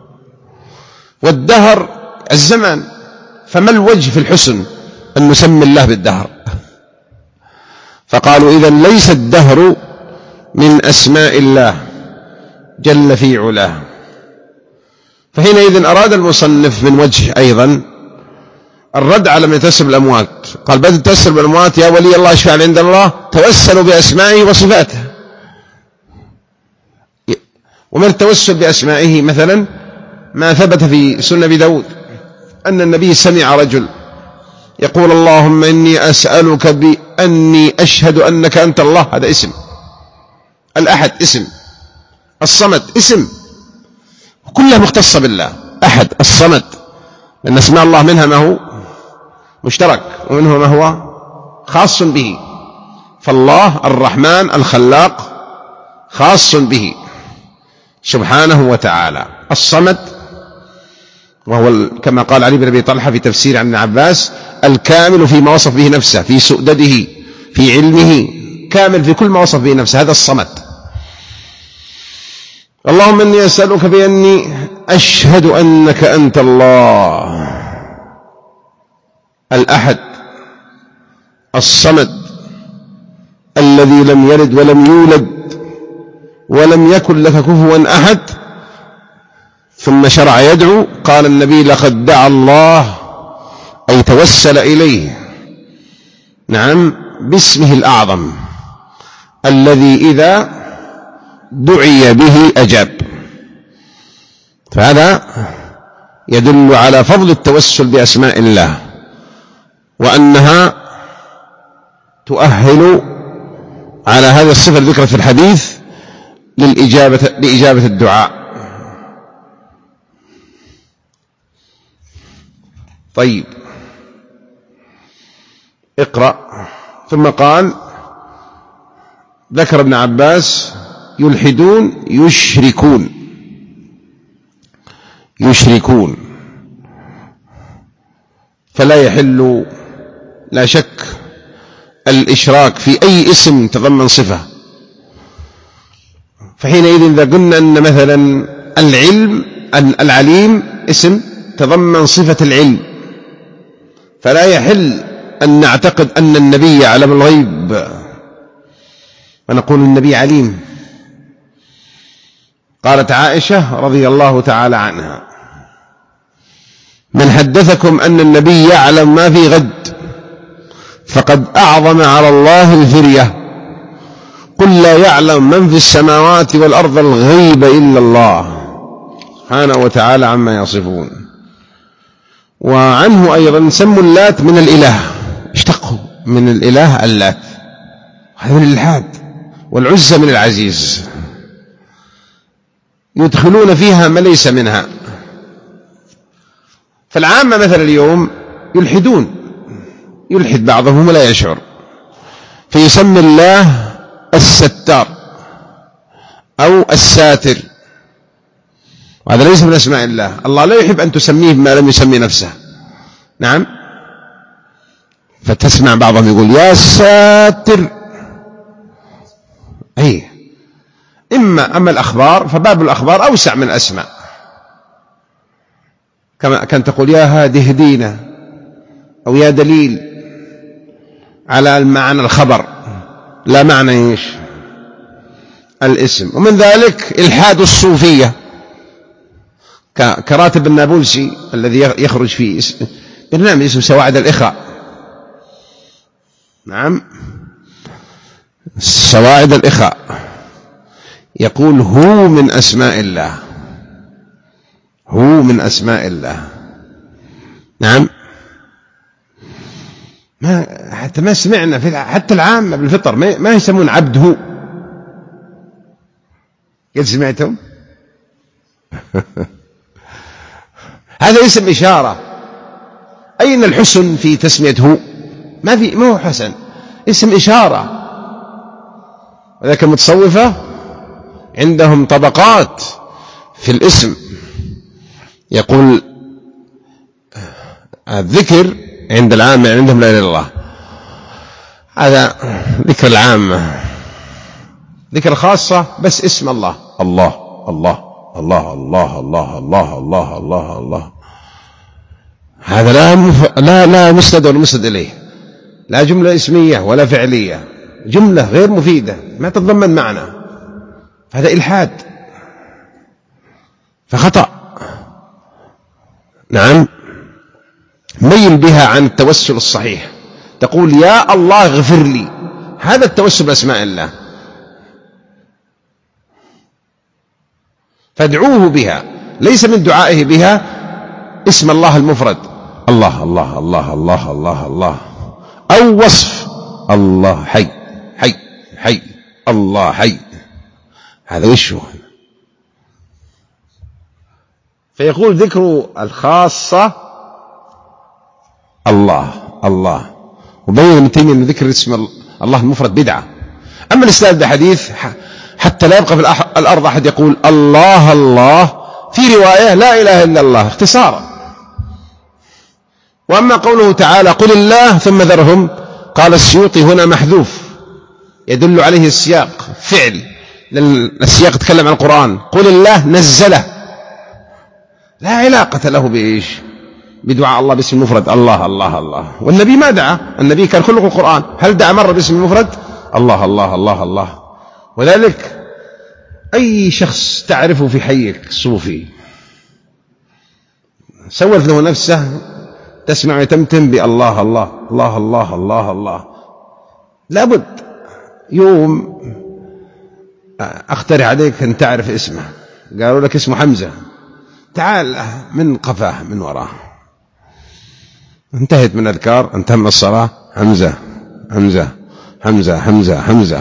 والدهر الزمان، فما الوجه في الحسن أن نسمي الله بالدهر؟ فقالوا إذن ليس الدهر من أسماء الله جل في علاه. فحينئذ أراد المصنف من وجه أيضا الرد على من يتوسل بالأموات، قال بدل تتوسل بالأموات يا ولي الله اشفع عند الله، توسلوا بأسمائه وصفاته. ومن التوسل بأسمائه مثلا ما ثبت في سنة أبي داود أن النبي سمع رجل يقول اللهم إني أسألك بأني أشهد أنك أنت الله، هذا اسم. الأحد اسم، الصمد اسم، كلها مختصة بالله. أحد الصمد، لأن اسماء الله منها ما هو مشترك ومنه ما هو خاص به، فالله الرحمن الخلاق خاص به سبحانه وتعالى. الصمد وهو كما قال علي بن أبي طلحة في تفسير عن ابن عباس الكامل فيما وصف به نفسه، في سؤدده، في علمه، كامل في كل ما وصف به نفسه، هذا الصمد. اللهم إني أسألك بأني أشهد أنك أنت الله. الأحد الصمد الذي لم يلد ولم يولد ولم يكن لك كفوا أحد. ثم شرع يدعو، قال النبي لقد دعا الله أي توسل إليه نعم باسمه الأعظم الذي إذا دعي به أجاب. فهذا يدل على فضل التوسل بأسماء الله، وأنها تؤهل على هذه الصفة الذكرى في الحديث للإجابة لإجابة الدعاء. طيب اقرأ. ثم قال ذكر ابن عباس يلحدون يشركون يشركون فلا يحل لا شك الإشراك في أي اسم تضمن صفة، فحينئذ إذا قلنا أن مثلا العلم العليم اسم تضمن صفة العلم، فلا يحل أن نعتقد أن النبي يعلم الغيب ونقول النبي عليم. قالت عائشة رضي الله تعالى عنها: من حدثكم أن النبي يعلم ما في غد فقد أعظم على الله الفرية. قل لا يعلم من في السماوات والأرض الغيب إلا الله سبحانه وتعالى عما يصفون. وعنه أيضا سموا اللات من الإله، اشتقوا من الإله اللات، هذا من الإلحاد. والعزى من العزيز، يدخلون فيها ما ليس منها. فالعامة مثل اليوم يلحدون، يلحد بعضهم ولا يشعر، فيسمي الله الستار أو الساتر، وهذا ليس من أسماء الله. الله لا يحب أن تسميه بما لم يسمي نفسه. نعم، فتسمع بعضهم يقول يا ساتر. أي إما أما الأخبار فباب الأخبار أوسع من الأسماء، كما كان تقول يا هادي هدينا، أو يا دليل على المعنى الخبر لا معنى إيش الاسم. ومن ذلك إلحاد الصوفية كراتب النابلسي الذي يخرج في برنامج اسمه سواعد الإخاء. نعم، سواعد الإخاء، يقول هو من أسماء الله، هو من أسماء الله. نعم، ما حتى ما سمعنا في حتى العامة بالفطر ما يسمون عبد هو. قد سمعتم؟ هذا اسم إشارة. أين الحسن في تسمية هو؟ ما في، ما هو حسن، اسم إشارة. ولكن المتصوفة عندهم طبقات في الاسم. يقول الذكر عند العامة عندهم لا إله إلا الله، هذا ذكر العامة. ذكر الخاصة بس اسم الله، الله الله الله الله الله الله الله الله الله. هذا لا مف... لا لا مسند ولا مسند إليه، لا جملة اسمية ولا فعلية، جملة غير مفيدة ما تتضمن معنى. هذا إلحاد، فخطأ. نعم، ميل بها عن التوسل الصحيح. تقول يا الله اغفر لي، هذا التوسل بأسماء الله، فادعوه بها، ليس من دعائه بها اسم الله المفرد الله الله الله الله الله الله، أو وصف الله حي حي حي الله حي. هذا وشه؟ فيقول ذكر الخاصة الله الله، وبين ابن تيمية أن ذكر اسم الله المفرد بدعة. أما الإسلام ده حديث حتى لا يبقى في الأرض أحد يقول الله الله، في رواية لا إله إلا الله اختصارا. وأما قوله تعالى قل الله ثم ذرهم، قال السيوطي هنا محذوف يدل عليه السياق فعل، لأن السياق يتكلم عن القرآن. قل الله نزله، لا علاقة له بإيش بدعاء الله باسم المفرد الله الله الله. والنبي ما دعا، النبي كان خلق القرآن، هل دعا مرة باسم المفرد الله الله الله الله؟ وذلك أي شخص تعرفه في حيك صوفي سولف له نفسه تسمع يتمتم بالله الله الله الله الله الله، لابد يوم أقترح عليك أن تعرف اسمه. قالوا لك اسمه حمزة، تعال من قفاه من وراه، انتهت من أذكار، انتهى من الصلاة، حمزة حمزة حمزة حمزة حمزة،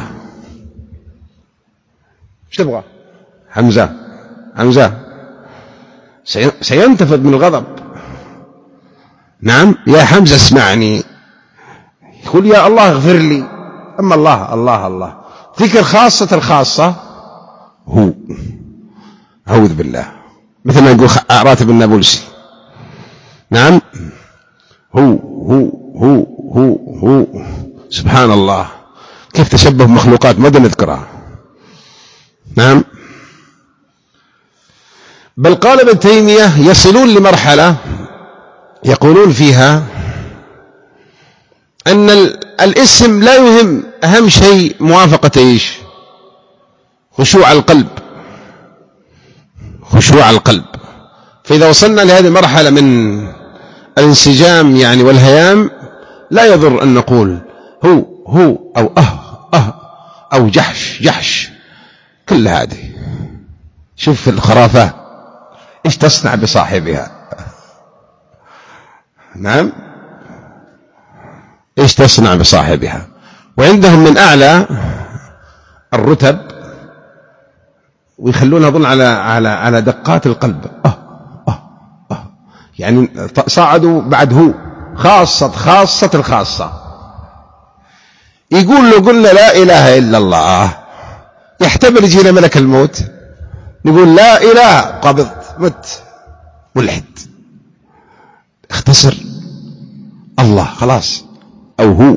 ايش تبغى؟ حمزة حمزة، سينتفض من الغضب. نعم، يا حمزة اسمعني، يقول يا الله اغفر لي. أما الله الله الله، ذكر خاصة الخاصة هو، أعوذ بالله، مثل ما يقول راتب النابلسي. نعم، هو هو هو هو هو سبحان الله، كيف تشبه بمخلوقات ما نذكرها. نعم. بل قال ابن تيمية يصلون لمرحلة يقولون فيها أن الاسم لا يهم، أهم شيء موافقة إيش؟ خشوع القلب، خشوع القلب. فإذا وصلنا لهذه المرحلة من الانسجام يعني والهيام لا يضر أن نقول هو هو أو أه أه أو جحش جحش، كل هذه شوف الخرافة إيش تصنع بصاحبها. نعم، إيش تصنع بصاحبها. وعندهم من أعلى الرتب ويخلونها ظل على على على دقات القلب. أه أه أه يعني صعدوا بعد هو خاصة خاصة الخاصة. يقول له قلنا لا إله إلا الله، يحتمل يجينا ملك الموت نقول لا إله، قبضت مت، ملحد. اختصر الله خلاص أو هو.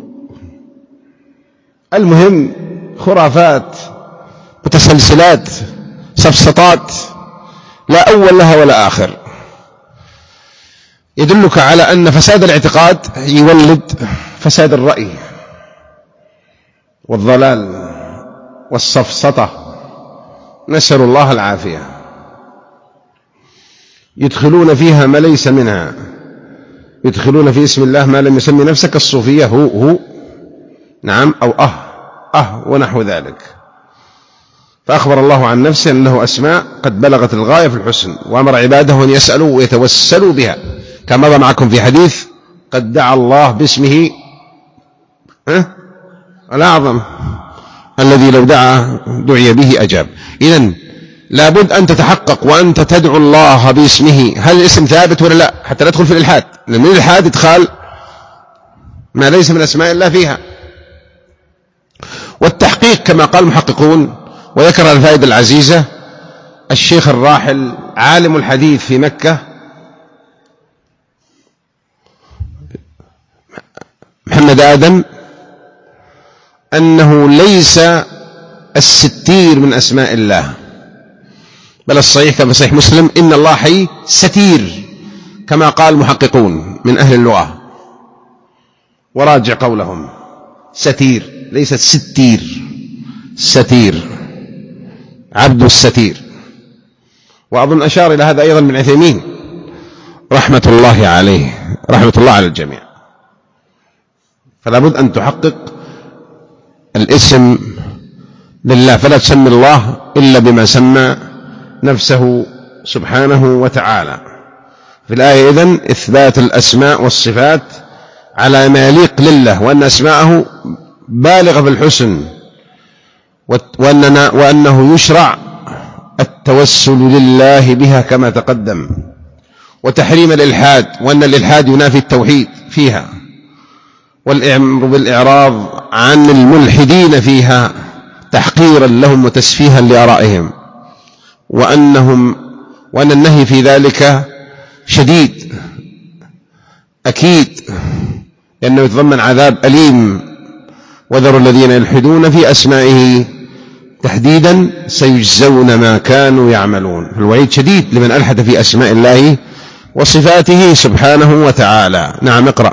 المهم خرافات متسلسلات سفسطات لا أول لها ولا آخر، يدلك على أن فساد الاعتقاد يولد فساد الرأي والضلال والسفسطة، نسأل الله العافية. يدخلون فيها ما ليس منها، يدخلون في اسم الله ما لم يسمي نفسه كالصوفية هو هو نعم أو أه أه ونحو ذلك. فأخبر الله عن نفسه أنه أسماء قد بلغت الغاية في الحسن، وأمر عباده أن يسألوا ويتوسلوا بها، كما مضى معكم في حديث قد دعا الله باسمه الأعظم الذي لو دعا دعي به أجاب. إذن لابد أن تتحقق وأنت تدعو الله باسمه هل الاسم ثابت ولا لا، حتى لا تدخل في الإلحاد، لأن من الإلحاد إدخال ما ليس من أسماء الله فيها. والتحقيق كما قال المحققون، وذكر الفائدة العزيزة الشيخ الراحل عالم الحديث في مكة محمد آدم، أنه ليس الستير من أسماء الله، بل الصحيح كما في صحيح مسلم إن الله حي ستير، كما قال المحققون من أهل اللغة، وراجع قولهم ستير ليست ستير، ستير عبد الستير. وأظن أشار إلى هذا أيضا من عثيمين رحمة الله عليه، رحمة الله على الجميع. فلا بد أن تحقق الاسم لله، فلا تسمي الله إلا بما سمى نفسه سبحانه وتعالى. في الآية إذن إثبات الأسماء والصفات على ما يليق لله، وأن أسماءه بالغة بالحسن، وأننا وأنه يشرع التوسل لله بها كما تقدم، وتحريم الإلحاد، وأن الإلحاد ينافي التوحيد فيها، والأمر بالإعراض عن الملحدين فيها تحقيرا لهم وتسفيها لآرائهم، وأنهم وأن النهي في ذلك شديد أكيد، لأنه يتضمن عذاب أليم. وذروا الذين يلحدون في أسمائه تحديدا سيجزون ما كانوا يعملون. الوعيد شديد لمن ألحد في أسماء الله وصفاته سبحانه وتعالى. نعم اقرأ.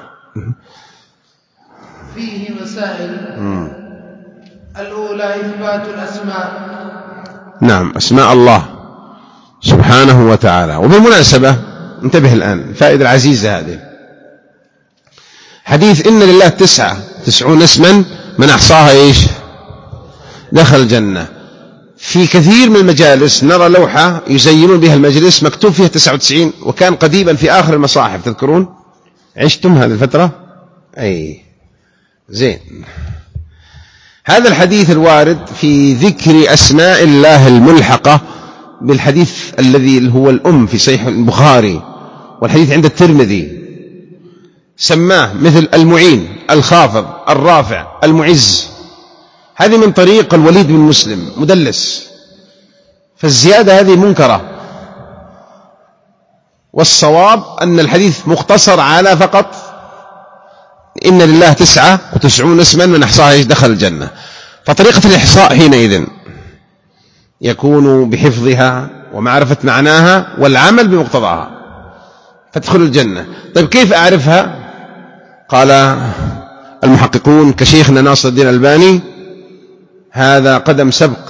فيه مسائل. الأولى إثبات الأسماء. نعم، أسماء الله سبحانه وتعالى. وبالمناسبة انتبه الآن الفائدة العزيزة هذه، حديث إن لله تسعة تسعون اسما من أحصاها إيش دخل الجنة. في كثير من المجالس نرى لوحة يزينون بها المجلس مكتوب فيها تسعة وتسعين، وكان قديما في آخر المصاحف، تذكرون عشتم هذه الفترة؟ أي زين. هذا الحديث الوارد في ذكر أسماء الله الملحقة بالحديث الذي هو الأم في صحيح البخاري، والحديث عند الترمذي، سماه مثل المعين، الخافض، الرافع، المعز. هذه من طريق الوليد بن مسلم مدلس، فالزيادة هذه منكرة. والصواب أن الحديث مختصر على فقط إن لله تسعة وتسعون اسما من أحصاها دخل الجنة. فطريقة الإحصاء حينئذ يكون بحفظها ومعرفة معناها والعمل بمقتضاها فتدخل الجنة. طيب كيف أعرفها؟ قال المحققون كشيخنا ناصر الدين الألباني هذا قدم سبق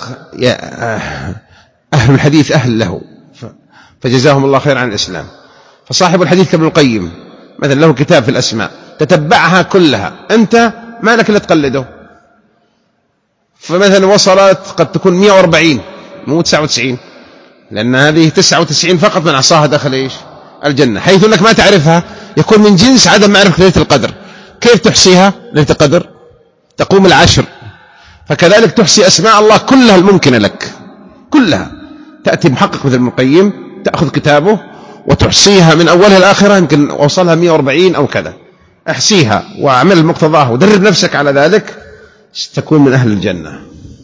أهل الحديث أهل له فجزاهم الله خير عن الإسلام. فصاحب الحديث كابن القيم مثلا له كتاب في الأسماء تتبعها كلها، أنت ما لك إلا تقلده. فمثلا وصلت قد تكون مئة وأربعين مو تسعة وتسعين، لأن هذه تسعة وتسعين فقط من عصاها دخل إيش الجنة، حيث أنك ما تعرفها يكون من جنس عدم معرفة ليلة القدر. كيف تحصيها ليلة القدر؟ تقوم العشر، فكذلك تحصي أسماء الله كلها الممكنة لك كلها. تأتي محقق مثل ابن القيم تأخذ كتابه وتحصيها من أولها لآخرها، يمكن وصلها مئة وأربعين أو كذا، احصيها واعمل مقتضاها ودرب نفسك على ذلك تكون من أهل الجنة.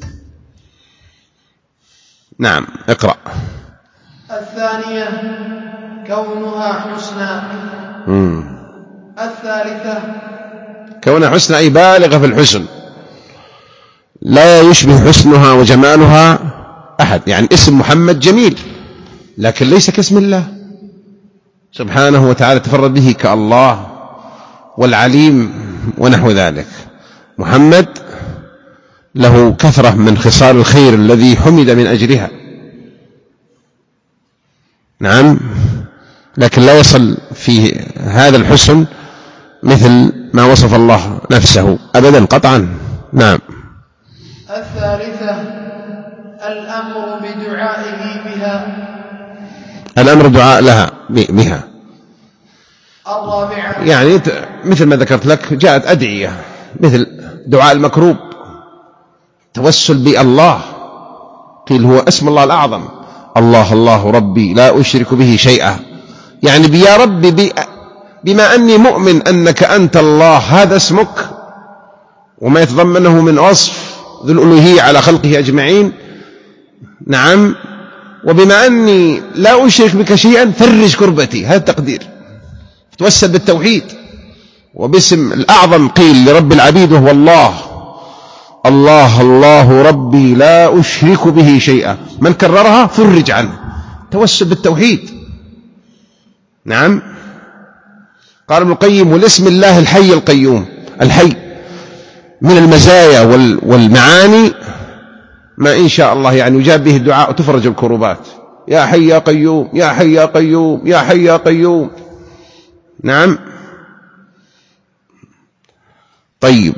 نعم اقرأ. الثانية كونها حسنى. مم. الثالثة كونها حسنى أي بالغة في الحسن، لا يشبه حسنها وجمالها أحد. يعني اسم محمد جميل لكن ليس كاسم الله سبحانه وتعالى، تفرد به كالله والعليم ونحو ذلك. محمد له كثرة من خصال الخير الذي حمد من أجلها، نعم، لكن لا يصل في هذا الحسن مثل ما وصف الله نفسه أبدا قطعا. نعم. الثالثة الأمر بدعائه بها، الأمر دعاء لها بها. الرابعة يعني مثل ما ذكرت لك جاءت أدعية مثل دعاء المكروب، توسل بالله، قيل هو اسم الله الأعظم، الله الله ربي لا أشرك به شيئا، يعني بيا ربي بما أني مؤمن أنك أنت الله، هذا اسمك وما يتضمنه من وصف ذو الألوهية على خلقه أجمعين، نعم، وبما أني لا أشرك بك شيئا فرج كربتي، هذا التقدير. توسل بالتوحيد وباسم الأعظم قيل لرب العبيد وهو الله، الله الله ربي لا أشرك به شيئا، من كررها فرج عنه، توسل بالتوحيد. نعم. قال ابن القيم والاسم الله الحي القيوم، الحي من المزايا والمعاني ما إن شاء الله يعني يجاب به الدعاء وتفرج الكروبات، يا حي يا قيوم يا حي يا قيوم يا حي يا قيوم. نعم. طيب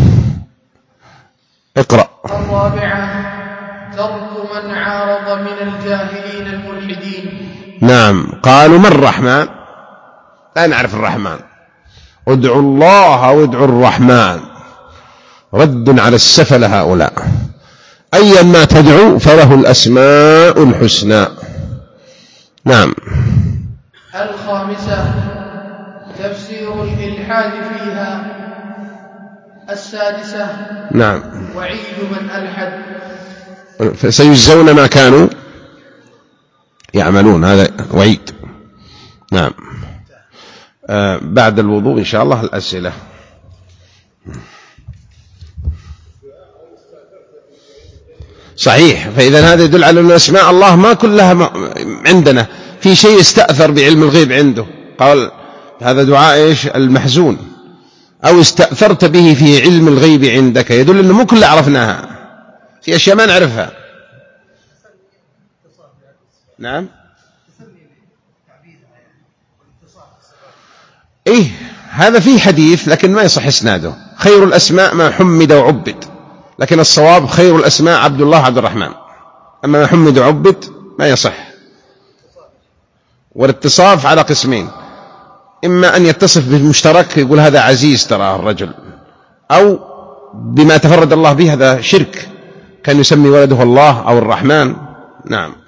اقرأ. الرابعة ترك من عارض من الجاهلين الملحدين. نعم. قالوا ما الرحمن؟ لا نعرف الرحمن، ادعوا الله وادعوا الرحمن، رد على السفل هؤلاء، أيا ما تدعو فله الأسماء الحسنى. نعم. الخامسة تفسير الإلحاد فيها. السادسة نعم وعيد من ألحد، فسيجزون ما كانوا يعملون، هذا وعيد. نعم. آه بعد الوضوء إن شاء الله الأسئلة. صحيح. فإذا هذا يدل على أن أسماء الله ما كلها عندنا، في شيء استأثر بعلم الغيب عنده، قال هذا دعاء إيش المحزون، أو استأثرت به في علم الغيب عندك، يدل أنه مو كلها عرفناها، في أشياء ما نعرفها. نعم. إيه هذا فيه حديث لكن ما يصح إسناده، خير الأسماء ما حمد وعبد، لكن الصواب خير الأسماء عبد الله عبد الرحمن، أما ما حمد وعبد ما يصح. والاتصاف على قسمين، إما أن يتصف بالمشترك يقول هذا عزيز ترى الرجل، أو بما تفرد الله به، هذا شرك، كان يسمي ولده الله أو الرحمن. نعم.